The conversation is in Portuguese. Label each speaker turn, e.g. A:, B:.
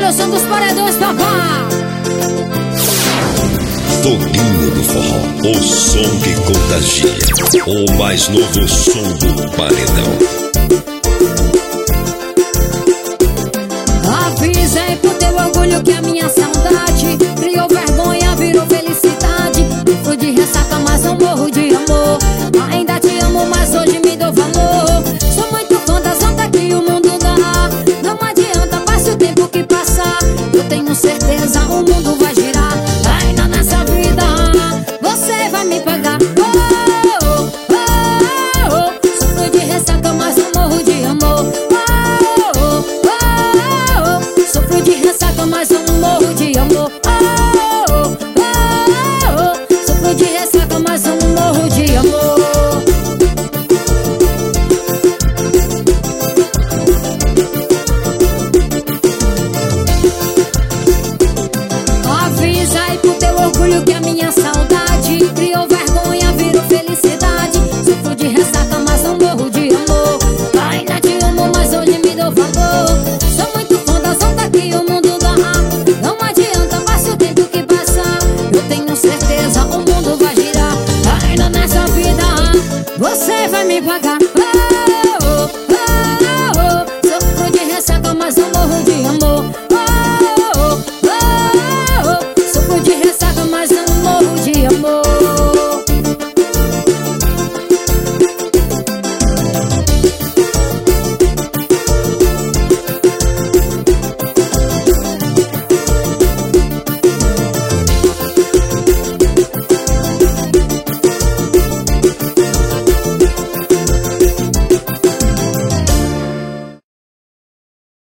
A: o som dos paredões, papá.
B: Foguinho do forró, o som que contagia. O mais novo som do paredão.
A: Avisa aí pro teu orgulho que a